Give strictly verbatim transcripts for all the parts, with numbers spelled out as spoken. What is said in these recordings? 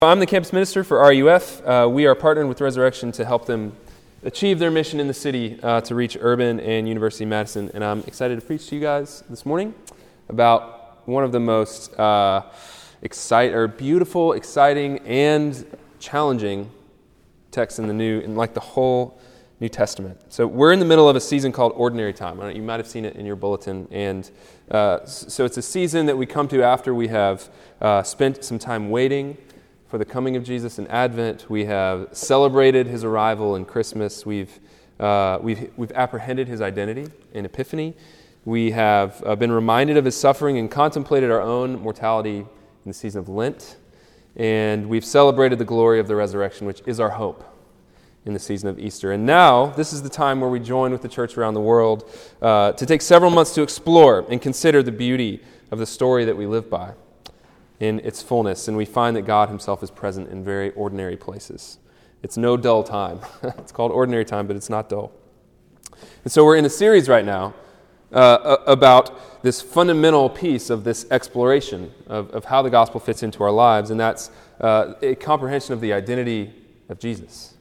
I'm the campus minister for R U F. Uh, we are partnering with Resurrection to help them achieve their mission in the city uh, to reach Urban and University of Madison. And I'm excited to preach to you guys this morning about one of the most uh, excite or beautiful, exciting, and challenging texts in the New, in like the whole New Testament. So we're in the middle of a season called Ordinary Time. I don't know, you might have seen it in your bulletin. And uh, so it's a season that we come to after we have uh, spent some time waiting for the coming of Jesus in Advent. We have celebrated his arrival in Christmas. We've uh, we've we've apprehended his identity in Epiphany. We have uh, been reminded of his suffering and contemplated our own mortality in the season of Lent. And we've celebrated the glory of the resurrection, which is our hope in the season of Easter. And now, this is the time where we join with the church around the world uh, to take several months to explore and consider the beauty of the story that we live by in its fullness, and we find that God himself is present in very ordinary places. It's no dull time. It's called Ordinary Time, but it's not dull. And so we're in a series right now uh, about this fundamental piece of this exploration of, of how the gospel fits into our lives, and that's uh, a comprehension of the identity of Jesus.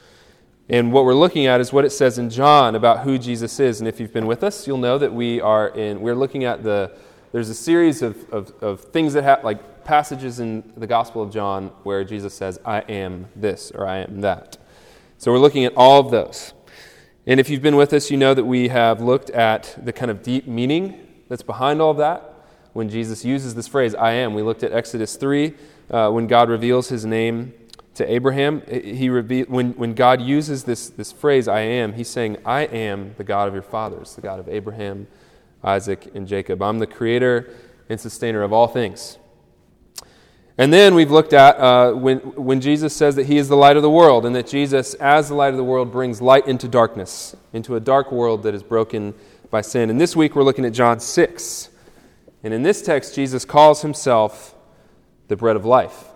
And what we're looking at is what it says in John about who Jesus is. And if you've been with us, you'll know that we are in, we're looking at the, there's a series of, of, of things that have, like, passages in the Gospel of John where Jesus says, I am this, or I am that. So we're looking at all of those. And if you've been with us, you know that we have looked at the kind of deep meaning that's behind all of that. When Jesus uses this phrase, I am, we looked at Exodus three, uh, when God reveals his name to Abraham. He reve- when, when God uses this, this phrase, I am, he's saying, I am the God of your fathers, the God of Abraham, Isaac, and Jacob. I'm the creator and sustainer of all things. And then we've looked at uh, when, when Jesus says that he is the light of the world, and that Jesus, as the light of the world, brings light into darkness, into a dark world that is broken by sin. And this week we're looking at John six. And in this text, Jesus calls himself the bread of life.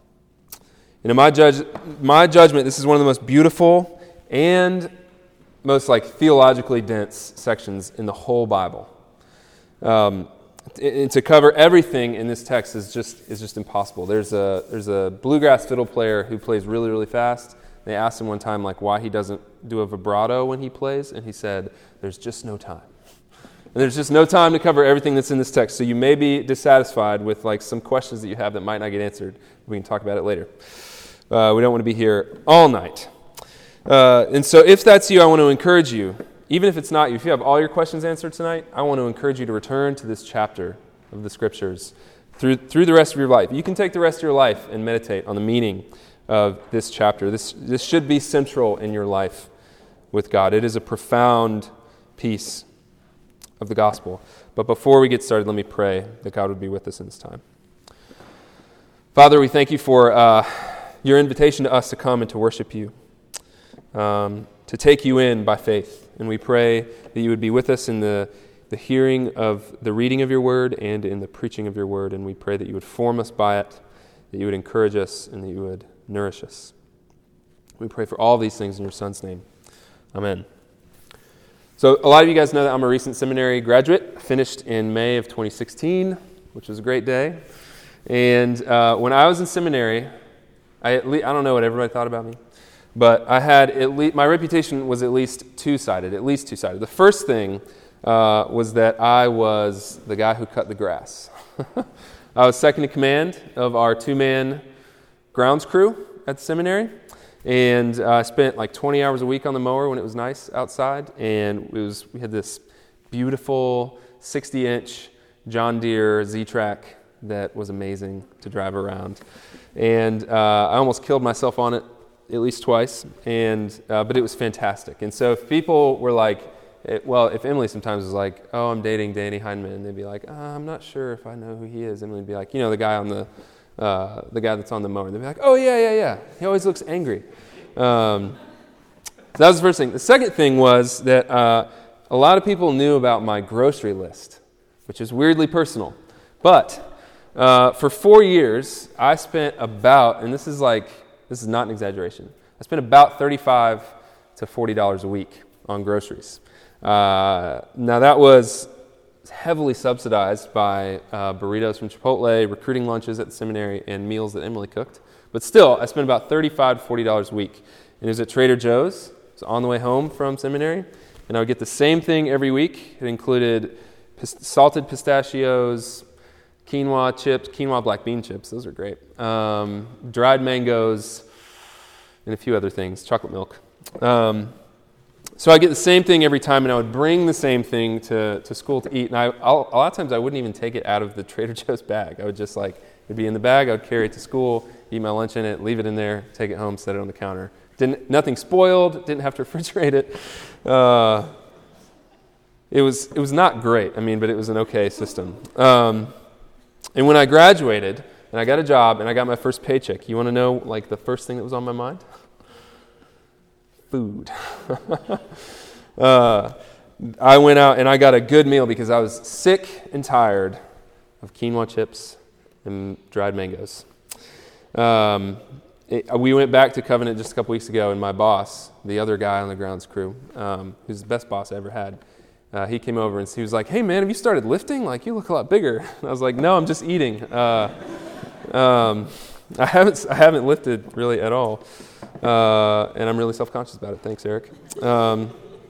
And in my, judge, my judgment, this is one of the most beautiful and most like theologically dense sections in the whole Bible. Um, And to cover everything in this text is just is just impossible. There's a there's a bluegrass fiddle player who plays really, really fast. They asked him one time like why he doesn't do a vibrato when he plays, and he said, there's just no time. And there's just no time to cover everything that's in this text. So you may be dissatisfied with like some questions that you have that might not get answered. We can talk about it later. Uh, we don't want to be here all night. Uh, and so if that's you, I want to encourage you. Even if it's not you, if you have all your questions answered tonight, I want to encourage you to return to this chapter of the Scriptures through through the rest of your life. You can take the rest of your life and meditate on the meaning of this chapter. This this should be central in your life with God. It is a profound piece of the gospel. But before we get started, let me pray that God would be with us in this time. Father, we thank you for uh, your invitation to us to come and to worship you, um, to take you in by faith. And we pray that you would be with us in the, the hearing of the reading of your word and in the preaching of your word. And we pray that you would form us by it, that you would encourage us, and that you would nourish us. We pray for all these things in your Son's name. Amen. So a lot of you guys know that I'm a recent seminary graduate. I finished in May of twenty sixteen, which was a great day. And uh, when I was in seminary, I, at least, I don't know what everybody thought about me. But I had at least, my reputation was at least two-sided, at least two-sided. The first thing uh, was that I was the guy who cut the grass. I was second in command of our two-man grounds crew at the seminary, and I uh, spent like twenty hours a week on the mower when it was nice outside, and it was we had this beautiful sixty-inch John Deere Z-Track that was amazing to drive around. And uh, I almost killed myself on it at least twice, and uh, but it was fantastic. And so if people were like, it, well, if Emily sometimes was like, oh, I'm dating Danny Heineman, they'd be like, oh, I'm not sure if I know who he is. Emily would be like, you know, the guy on the, uh, the guy that's on the mower. They'd be like, oh, yeah, yeah, yeah. He always looks angry. Um, so that was the first thing. The second thing was that uh, a lot of people knew about my grocery list, which is weirdly personal. But uh, for four years, I spent about, and this is like, this is not an exaggeration, I spent about thirty-five to forty dollars a week on groceries. Uh, now that was heavily subsidized by uh, burritos from Chipotle, recruiting lunches at the seminary, and meals that Emily cooked. But still, I spent about thirty-five to forty dollars a week. And it was at Trader Joe's. It was on the way home from seminary. And I would get the same thing every week. It included pist- salted pistachios, quinoa chips, quinoa black bean chips. Those are great. Um, dried mangoes, and a few other things, chocolate milk. Um, so I get the same thing every time, and I would bring the same thing to, to school to eat. And I, I'll, a lot of times I wouldn't even take it out of the Trader Joe's bag. I would just like, it'd be in the bag, I would carry it to school, eat my lunch in it, leave it in there, take it home, set it on the counter. Didn't Nothing spoiled, didn't have to refrigerate it. Uh, it was it was not great, I mean, but it was an okay system. Um, and when I graduated, and I got a job, and I got my first paycheck, you want to know, like, the first thing that was on my mind? Food. uh, I went out and I got a good meal because I was sick and tired of quinoa chips and dried mangoes. Um, it, we went back to Covenant just a couple weeks ago, and my boss, the other guy on the grounds crew, um, who's the best boss I ever had, uh, he came over and he was like, "Hey man, have you started lifting? Like, you look a lot bigger." And I was like, "No, I'm just eating. Uh, um, I haven't I haven't lifted really at all." Uh, and I'm really self-conscious about it. Thanks, Eric. Um,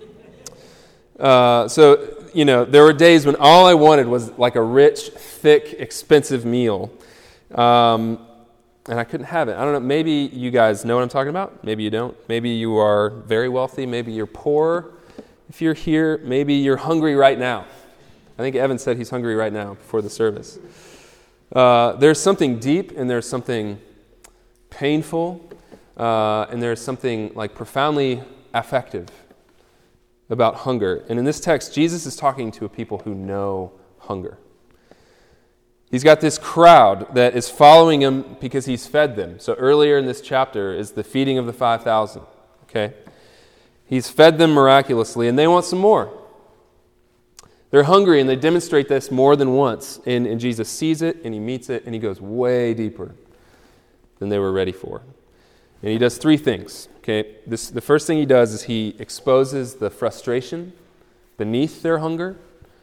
uh, so, you know, there were days when all I wanted was like a rich, thick, expensive meal. Um, and I couldn't have it. I don't know, maybe you guys know what I'm talking about. Maybe you don't. Maybe you are very wealthy. Maybe you're poor. If you're here, maybe you're hungry right now. I think Evan said he's hungry right now before the service. Uh, there's something deep and there's something painful. Uh, and there's something like profoundly affective about hunger. And in this text, Jesus is talking to a people who know hunger. He's got this crowd that is following him because he's fed them. So earlier in this chapter is the feeding of the five thousand. Okay? He's fed them miraculously, and they want some more. They're hungry, and they demonstrate this more than once. And, and Jesus sees it, and he meets it, and he goes way deeper than they were ready for. And he does three things. Okay, this the first thing he does is he exposes the frustration beneath their hunger.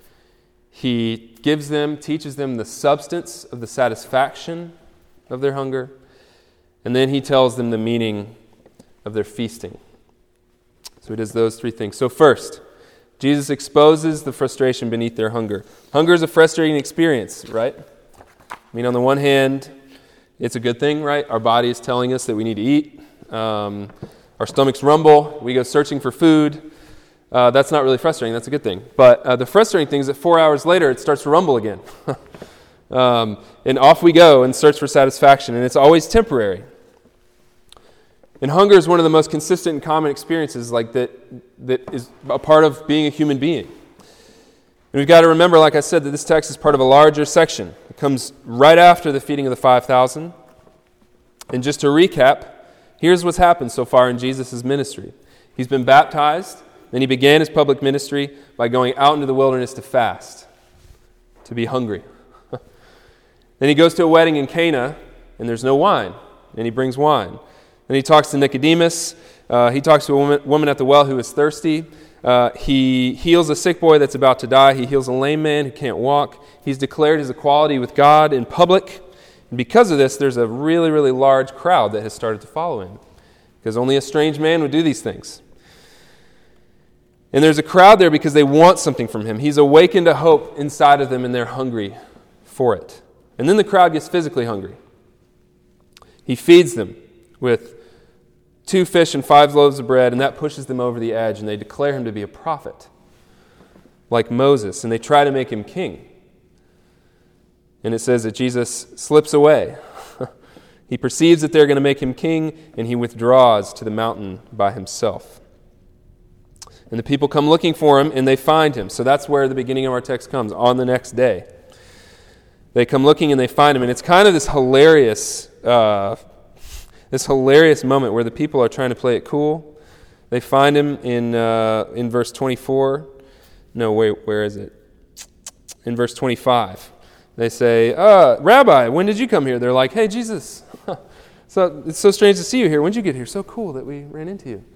He gives them, teaches them the substance of the satisfaction of their hunger. And then he tells them the meaning of their feasting. So he does those three things. So first, Jesus exposes the frustration beneath their hunger. Hunger is a frustrating experience, right? I mean, on the one hand, it's a good thing, right? Our body is telling us that we need to eat. Um, our stomachs rumble. We go searching for food. Uh, that's not really frustrating. That's a good thing. But uh, the frustrating thing is that four hours later, it starts to rumble again. um, and off we go and search for satisfaction. And it's always temporary. And hunger is one of the most consistent and common experiences like that that is a part of being a human being. And we've got to remember, like I said, that this text is part of a larger section. It comes right after the feeding of the five thousand. And just to recap, here's what's happened so far in Jesus' ministry. He's been baptized, then he began his public ministry by going out into the wilderness to fast, to be hungry. Then he goes to a wedding in Cana, and there's no wine, and he brings wine. Then he talks to Nicodemus. Uh, he talks to a woman, woman at the well who is thirsty. Uh, he heals a sick boy that's about to die. He heals a lame man who can't walk. He's declared his equality with God in public. And because of this, there's a really, really large crowd that has started to follow him, because only a strange man would do these things. And there's a crowd there because they want something from him. He's awakened a hope inside of them, and they're hungry for it. And then the crowd gets physically hungry. He feeds them with two fish and five loaves of bread, and that pushes them over the edge, and they declare him to be a prophet, like Moses, and they try to make him king. And it says that Jesus slips away. He perceives that they're going to make him king, and he withdraws to the mountain by himself. And the people come looking for him, and they find him. So that's where the beginning of our text comes, on the next day. They come looking, and they find him, and it's kind of this hilarious uh, This hilarious moment where the people are trying to play it cool. They find him in uh, in verse twenty-four. No, wait, where is it? In verse twenty-five. They say, uh, Rabbi, when did you come here? They're like, hey, Jesus, so it's so strange to see you here. When did you get here? So cool that we ran into you.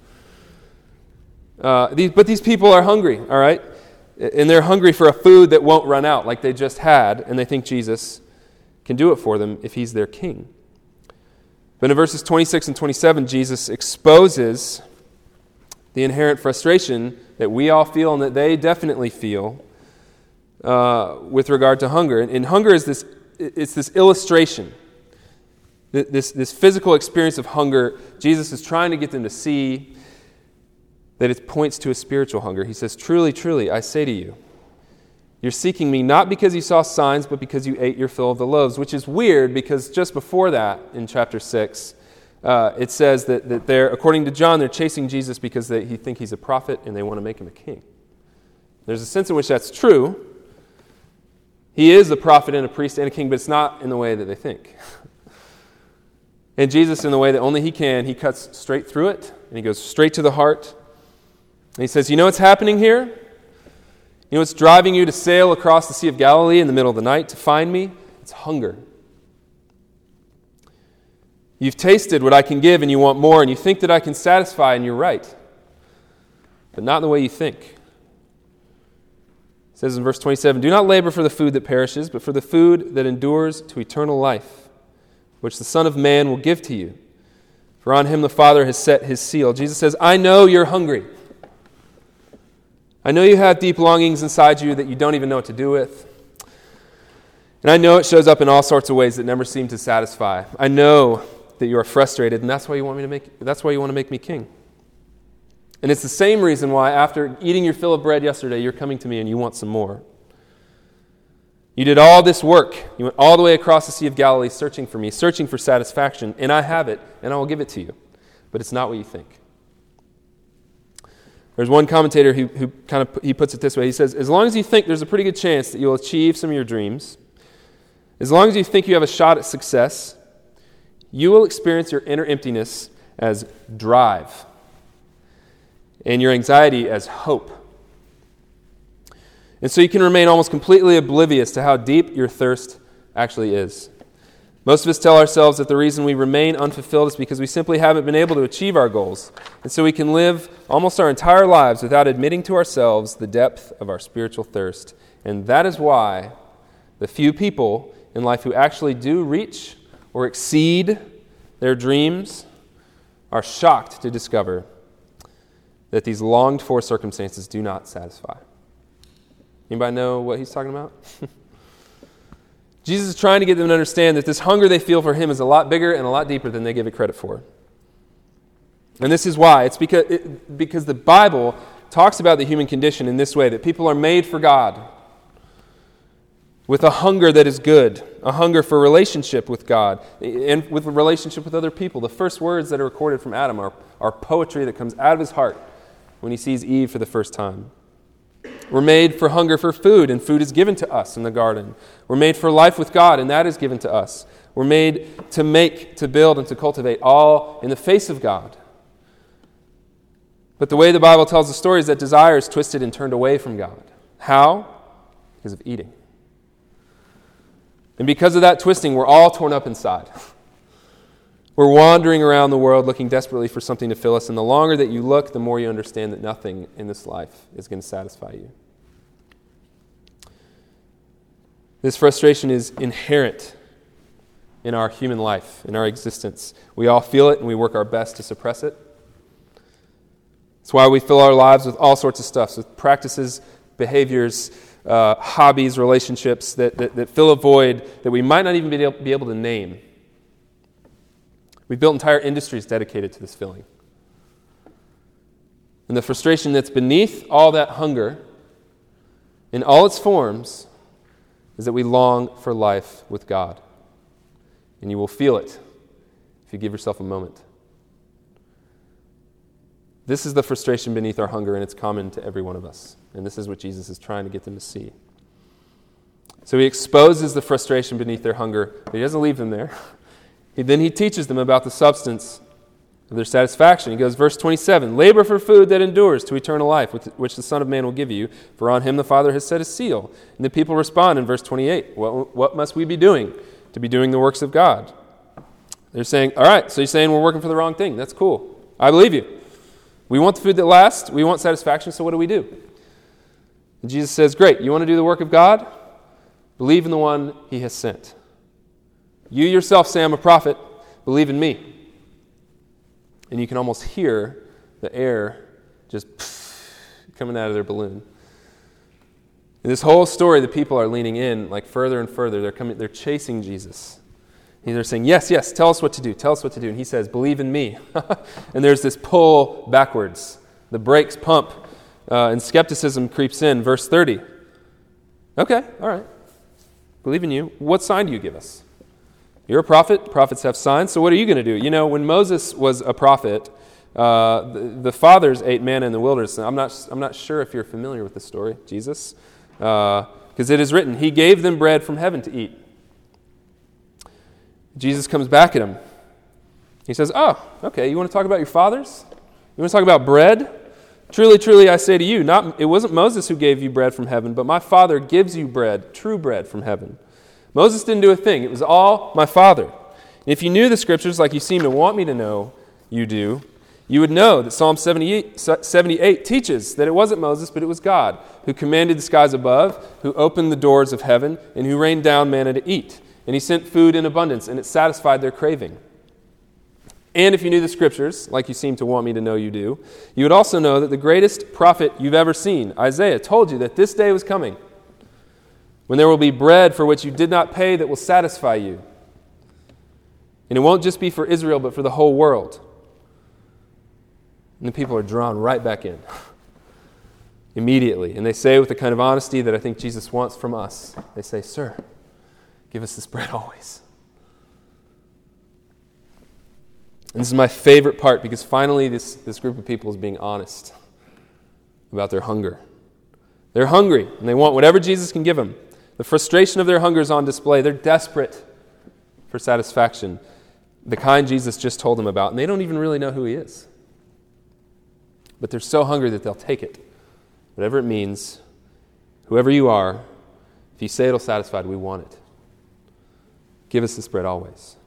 Uh, these, but these people are hungry, all right? And they're hungry for a food that won't run out like they just had, and they think Jesus can do it for them if he's their king. But in verses twenty-six and twenty-seven, Jesus exposes the inherent frustration that we all feel and that they definitely feel uh, with regard to hunger. And, and hunger is this, it's this illustration, this, this physical experience of hunger. Jesus is trying to get them to see that it points to a spiritual hunger. He says, truly, truly, I say to you, you're seeking me not because you saw signs, but because you ate your fill of the loaves, which is weird because just before that, in chapter six, uh, it says that, that they're, according to John, they're chasing Jesus because they he think he's a prophet and they want to make him a king. There's a sense in which that's true. He is a prophet and a priest and a king, but it's not in the way that they think. And Jesus, in the way that only he can, he cuts straight through it, and he goes straight to the heart. And he says, you know what's happening here? You know what's driving you to sail across the Sea of Galilee in the middle of the night to find me? It's hunger. You've tasted what I can give and you want more, and you think that I can satisfy, and you're right. But not in the way you think. It says in verse twenty-seven, do not labor for the food that perishes, but for the food that endures to eternal life, which the Son of Man will give to you. For on him the Father has set his seal. Jesus says, I know you're hungry. I know you have deep longings inside you that you don't even know what to do with. And I know it shows up in all sorts of ways that never seem to satisfy. I know that you are frustrated, and that's why you want me to make that's why you want to make me king. And it's the same reason why after eating your fill of bread yesterday, you're coming to me and you want some more. You did all this work. You went all the way across the Sea of Galilee searching for me, searching for satisfaction, and I have it, and I will give it to you. But it's not what you think. There's one commentator who, who kind of he puts it this way. He says, as long as you think there's a pretty good chance that you'll achieve some of your dreams, as long as you think you have a shot at success, you will experience your inner emptiness as drive and your anxiety as hope. And so you can remain almost completely oblivious to how deep your thirst actually is. Most of us tell ourselves that the reason we remain unfulfilled is because we simply haven't been able to achieve our goals. And so we can live almost our entire lives without admitting to ourselves the depth of our spiritual thirst. And that is why the few people in life who actually do reach or exceed their dreams are shocked to discover that these longed-for circumstances do not satisfy. Anybody know what he's talking about? Jesus is trying to get them to understand that this hunger they feel for him is a lot bigger and a lot deeper than they give it credit for. And this is why. It's because, it, because the Bible talks about the human condition in this way, that people are made for God with a hunger that is good, a hunger for relationship with God and with a relationship with other people. The first words that are recorded from Adam are, are poetry that comes out of his heart when he sees Eve for the first time. We're made for hunger for food, and food is given to us in the garden. We're made for life with God, and that is given to us. We're made to make, to build, and to cultivate, all in the face of God. But the way the Bible tells the story is that desire is twisted and turned away from God. How? Because of eating. And because of that twisting, we're all torn up inside. We're wandering around the world looking desperately for something to fill us, and the longer that you look, the more you understand that nothing in this life is going to satisfy you. This frustration is inherent in our human life, in our existence. We all feel it, and we work our best to suppress it. It's why we fill our lives with all sorts of stuff, with practices, behaviors, uh, hobbies, relationships that, that, that fill a void that we might not even be able, be able to name. We've built entire industries dedicated to this filling. And the frustration that's beneath all that hunger, in all its forms, is that we long for life with God. And you will feel it if you give yourself a moment. This is the frustration beneath our hunger, and it's common to every one of us. And this is what Jesus is trying to get them to see. So he exposes the frustration beneath their hunger, but he doesn't leave them there. He, then he teaches them about the substance of their satisfaction. He goes, verse twenty-seven, labor for food that endures to eternal life, which the Son of Man will give you, for on him the Father has set his seal. And the people respond in verse twenty-eight, what, what must we be doing to be doing the works of God? They're saying, all right, so you're saying we're working for the wrong thing. That's cool. I believe you. We want the food that lasts. We want satisfaction, so what do we do? And Jesus says, great, you want to do the work of God? Believe in the one he has sent. You yourself say I'm a prophet. Believe in me. and you can almost hear the air just coming out of their balloon. In this whole story, the people are leaning in like further and further. They're coming. They're chasing Jesus. And they're saying, yes, yes, tell us what to do. Tell us what to do. And he says, believe in me. And there's this pull backwards. The brakes pump, uh, and skepticism creeps in. Verse thirty. Okay, all right. Believe in you. What sign do you give us? You're a prophet. Prophets have signs. So what are you going to do? You know, when Moses was a prophet, uh, the, the fathers ate manna in the wilderness. I'm not, I'm not sure if you're familiar with the story, Jesus. Because uh, it is written, he gave them bread from heaven to eat. Jesus comes back at him. He says, oh, okay, you want to talk about your fathers? You want to talk about bread? Truly, truly, I say to you, not it wasn't Moses who gave you bread from heaven, but my Father gives you bread, true bread from heaven. Moses didn't do a thing. It was all my Father. And if you knew the Scriptures like you seem to want me to know you do, you would know that Psalm seventy-eight, seventy-eight teaches that it wasn't Moses, but it was God who commanded the skies above, who opened the doors of heaven, and who rained down manna to eat. And he sent food in abundance, and it satisfied their craving. And if you knew the Scriptures, like you seem to want me to know you do, you would also know that the greatest prophet you've ever seen, Isaiah, told you that this day was coming, when there will be bread for which you did not pay that will satisfy you. And it won't just be for Israel, but for the whole world. And the people are drawn right back in immediately. And they say with the kind of honesty that I think Jesus wants from us, they say, sir, give us this bread always. And this is my favorite part, because finally this, this group of people is being honest about their hunger. They're hungry, and they want whatever Jesus can give them. The frustration of their hunger is on display. They're desperate for satisfaction, the kind Jesus just told them about, and they don't even really know who he is. But they're so hungry that they'll take it, whatever it means, whoever you are. If you say it'll satisfy, we want it. Give us this bread always.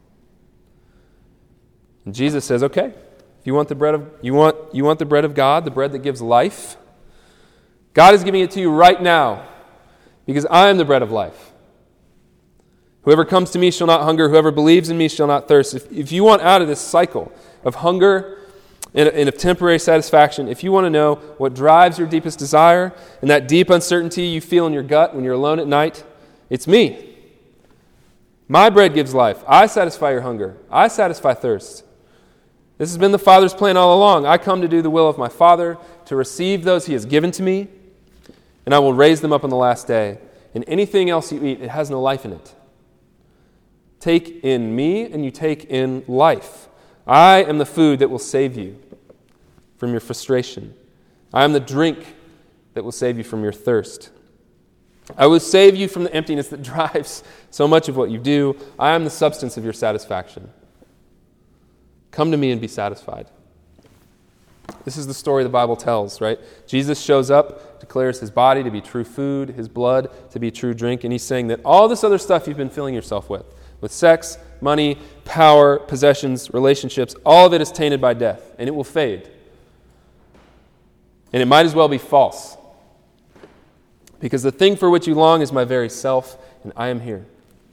And Jesus says, okay, if you want the bread of you want you want the bread of God, the bread that gives life, God is giving it to you right now, because I am the bread of life. Whoever comes to me shall not hunger, whoever believes in me shall not thirst. If, if you want out of this cycle of hunger and, and of temporary satisfaction, if you want to know what drives your deepest desire and that deep uncertainty you feel in your gut when you're alone at night, it's me. My bread gives life. I satisfy your hunger. I satisfy thirst. This has been the Father's plan all along. I come to do the will of my Father, to receive those he has given to me, and I will raise them up on the last day. And anything else you eat, it has no life in it. Take in me, and you take in life. I am the food that will save you from your frustration. I am the drink that will save you from your thirst. I will save you from the emptiness that drives so much of what you do. I am the substance of your satisfaction. Come to me and be satisfied. This is the story the Bible tells, right? Jesus shows up, declares his body to be true food, his blood to be true drink, and he's saying that all this other stuff you've been filling yourself with, with sex, money, power, possessions, relationships, all of it is tainted by death, and it will fade. And it might as well be false. Because the thing for which you long is my very self, and I am here.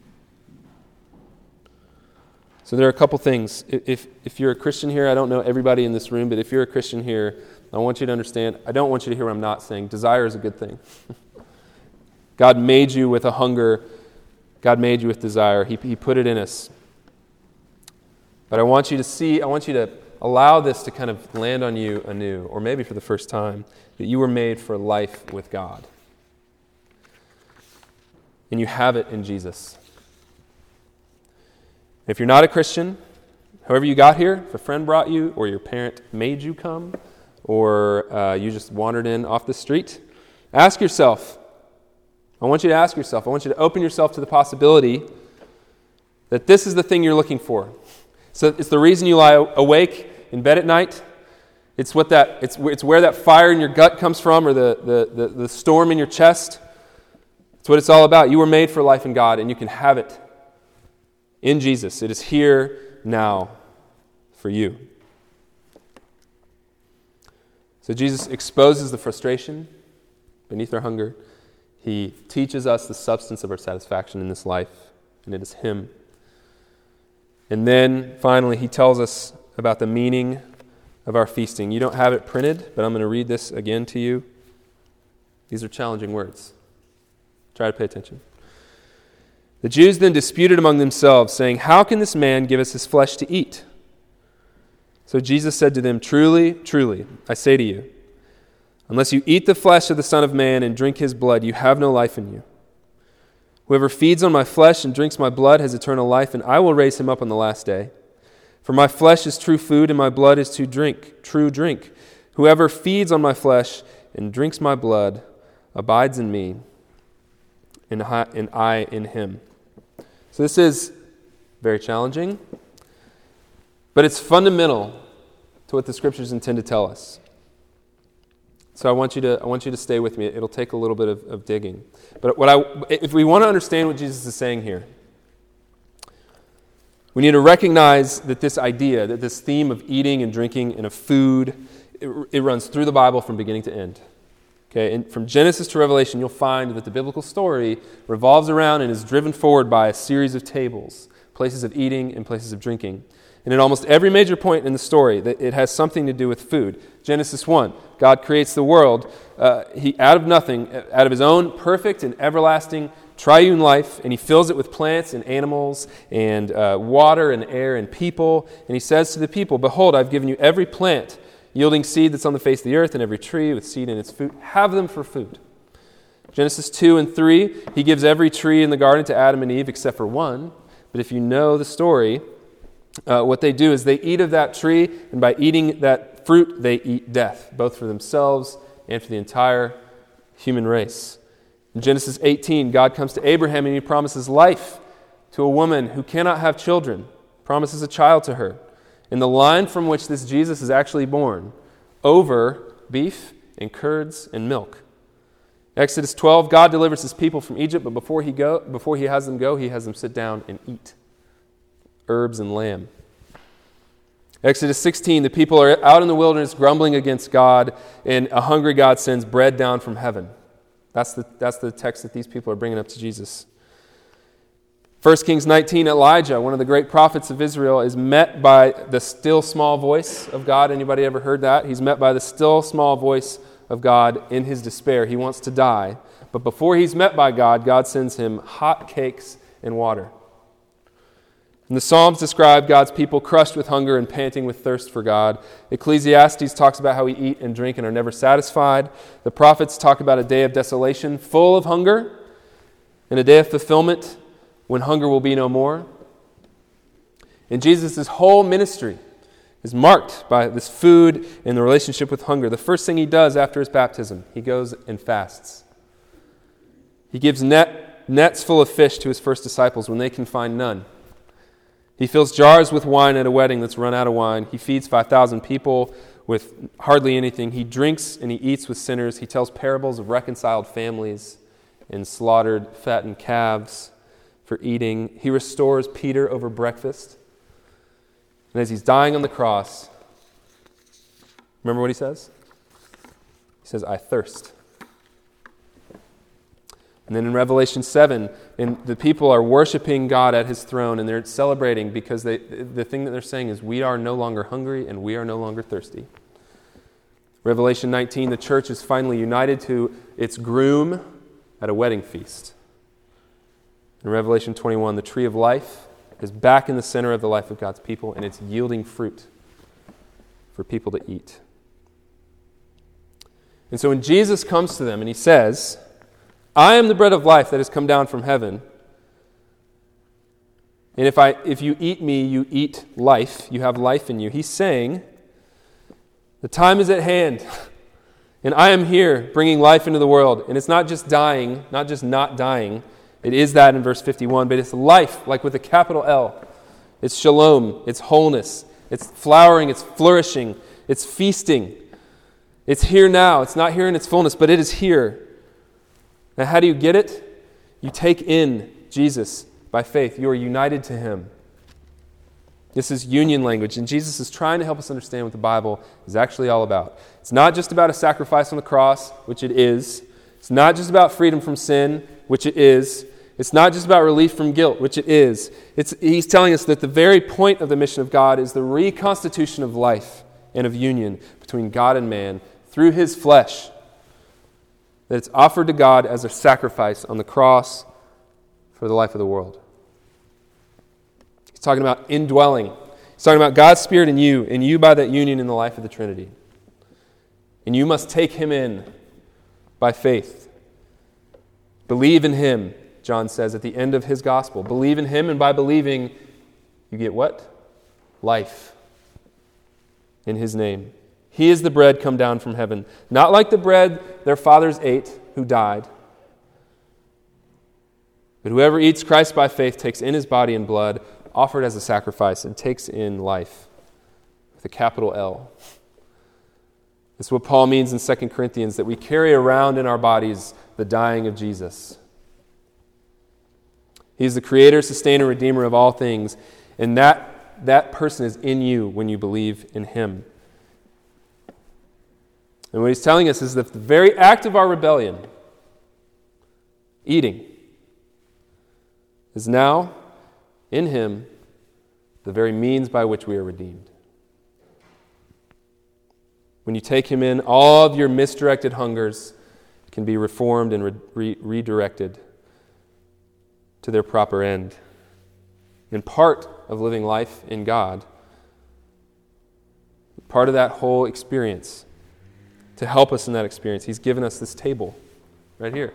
So there are a couple things. If if you're a Christian here, I don't know everybody in this room, but if you're a Christian here, I want you to understand, I don't want you to hear what I'm not saying. Desire is a good thing. God made you with a hunger. God made you with desire. He, he put it in us. But I want you to see, I want you to allow this to kind of land on you anew, or maybe for the first time, that you were made for life with God. And you have it in Jesus. If you're not a Christian, however you got here, if a friend brought you, or your parent made you come, or uh, you just wandered in off the street, ask yourself, I want you to ask yourself, I want you to open yourself to the possibility that this is the thing you're looking for. So it's the reason you lie awake in bed at night. It's what that it's it's where that fire in your gut comes from, or the the the, the storm in your chest. It's what it's all about. You were made for life in God, and you can have it in Jesus. It is here now for you. So Jesus exposes the frustration beneath our hunger. He teaches us the substance of our satisfaction in this life, and it is Him. And then, finally, He tells us about the meaning of our feasting. You don't have it printed, but I'm going to read this again to you. These are challenging words. Try to pay attention. The Jews then disputed among themselves, saying, "How can this man give us his flesh to eat?" So Jesus said to them, "Truly, truly, I say to you, unless you eat the flesh of the Son of Man and drink his blood, you have no life in you. Whoever feeds on my flesh and drinks my blood has eternal life, and I will raise him up on the last day. For my flesh is true food, and my blood is to drink, true drink. Whoever feeds on my flesh and drinks my blood abides in me, and I in him." So this is very challenging, but it's fundamental to what the Scriptures intend to tell us. So I want you to I want you to stay with me. It'll take a little bit of, of digging. But what I if we want to understand what Jesus is saying here, we need to recognize that this idea, that this theme of eating and drinking and of food, it, it runs through the Bible from beginning to end. Okay, and from Genesis to Revelation, you'll find that the biblical story revolves around and is driven forward by a series of tables, places of eating and places of drinking. And at almost every major point in the story, it has something to do with food. Genesis one, God creates the world uh, he out of nothing, out of his own perfect and everlasting triune life, and he fills it with plants and animals and uh, water and air and people. And he says to the people, "Behold, I've given you every plant yielding seed that's on the face of the earth, and every tree with seed in its fruit. Have them for food." Genesis two and three, he gives every tree in the garden to Adam and Eve except for one. But if you know the story, uh, what they do is they eat of that tree, and by eating that fruit, they eat death, both for themselves and for the entire human race. In Genesis eighteen, God comes to Abraham and he promises life to a woman who cannot have children, promises a child to her. In the line from which this Jesus is actually born, over beef and curds and milk. Exodus twelve, God delivers his people from Egypt, but before he go, before he has them go, he has them sit down and eat herbs and lamb. Exodus sixteen, the people are out in the wilderness grumbling against God, and a hungry God sends bread down from heaven. That's the, that's the text that these people are bringing up to Jesus. First Kings nineteen, Elijah, one of the great prophets of Israel, is met by the still small voice of God. Anybody ever heard that? He's met by the still small voice of God in his despair. He wants to die. But before he's met by God, God sends him hot cakes and water. And the Psalms describe God's people crushed with hunger and panting with thirst for God. Ecclesiastes talks about how we eat and drink and are never satisfied. The prophets talk about a day of desolation full of hunger and a day of fulfillment when hunger will be no more. And Jesus' whole ministry is marked by this food and the relationship with hunger. The first thing he does after his baptism, he goes and fasts. He gives net, nets full of fish to his first disciples when they can find none. He fills jars with wine at a wedding that's run out of wine. He feeds five thousand people with hardly anything. He drinks and he eats with sinners. He tells parables of reconciled families and slaughtered fattened calves for eating. He restores Peter over breakfast. And as he's dying on the cross, remember what he says? He says, "I thirst." And then in Revelation seven, and the people are worshiping God at his throne, and they're celebrating because they, the thing that they're saying is, we are no longer hungry and we are no longer thirsty. Revelation nineteen, the church is finally united to its groom at a wedding feast. In Revelation twenty-one, the tree of life is back in the center of the life of God's people, and it's yielding fruit for people to eat. And so when Jesus comes to them and he says, "I am the bread of life that has come down from heaven. And if I, if you eat me, you eat life. You have life in you." He's saying, the time is at hand. And I am here bringing life into the world. And it's not just dying, not just not dying. It is that in verse fifty-one. But it's life, like with a capital L. It's shalom. It's wholeness. It's flowering. It's flourishing. It's feasting. It's here now. It's not here in its fullness, but it is here. Now, how do you get it? You take in Jesus by faith. You are united to him. This is union language, and Jesus is trying to help us understand what the Bible is actually all about. It's not just about a sacrifice on the cross, which it is. It's not just about freedom from sin, which it is. It's not just about relief from guilt, which it is. It's, he's telling us that the very point of the mission of God is the reconstitution of life and of union between God and man through his flesh, that it's offered to God as a sacrifice on the cross for the life of the world. He's talking about indwelling. He's talking about God's Spirit in you, and you by that union in the life of the Trinity. And you must take him in by faith. Believe in him, John says at the end of his gospel. Believe in him, and by believing, you get what? Life in his name. He is the bread come down from heaven. Not like the bread their fathers ate who died. But whoever eats Christ by faith takes in his body and blood, offered as a sacrifice, and takes in life with a capital L. This is what Paul means in Second Corinthians, that we carry around in our bodies the dying of Jesus. He is the creator, sustainer, redeemer of all things, and that, that person is in you when you believe in him. And what he's telling us is that the very act of our rebellion, eating, is now, in him, the very means by which we are redeemed. When you take him in, all of your misdirected hungers can be reformed and re- re- redirected to their proper end. And part of living life in God, part of that whole experience, to help us in that experience, he's given us this table right here.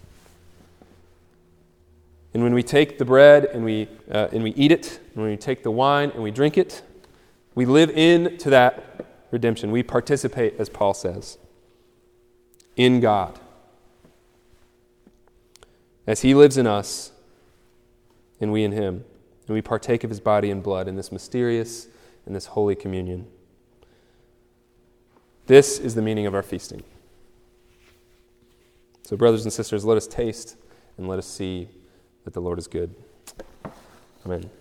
And when we take the bread and we uh, and we eat it, and when we take the wine and we drink it, we live into that redemption. We participate, as Paul says, in God. As he lives in us, and we in him, and we partake of his body and blood in this mysterious and this holy communion. This is the meaning of our feasting. So, brothers and sisters, let us taste and let us see that the Lord is good. Amen.